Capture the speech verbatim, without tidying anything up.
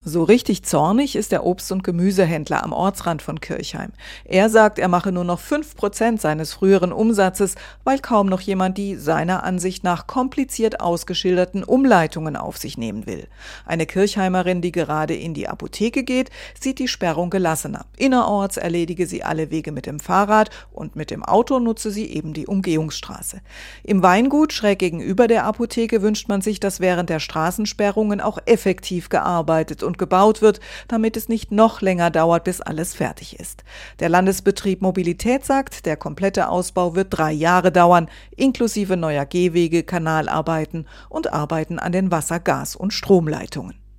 So richtig zornig ist der Obst- und Gemüsehändler am Ortsrand von Kirchheim. Er sagt, er mache nur noch fünf Prozent seines früheren Umsatzes, weil kaum noch jemand die seiner Ansicht nach kompliziert ausgeschilderten Umleitungen auf sich nehmen will. Eine Kirchheimerin, die gerade in die Apotheke geht, sieht die Sperrung gelassener. Innerorts erledige sie alle Wege mit dem Fahrrad und mit dem Auto nutze sie eben die Umgehungsstraße. Im Weingut schräg gegenüber der Apotheke wünscht man sich, dass während der Straßensperrungen auch effektiv gearbeitet und und gebaut wird, damit es nicht noch länger dauert, bis alles fertig ist. Der Landesbetrieb Mobilität sagt, der komplette Ausbau wird drei Jahre dauern, inklusive neuer Gehwege, Kanalarbeiten und Arbeiten an den Wasser-, Gas- und Stromleitungen.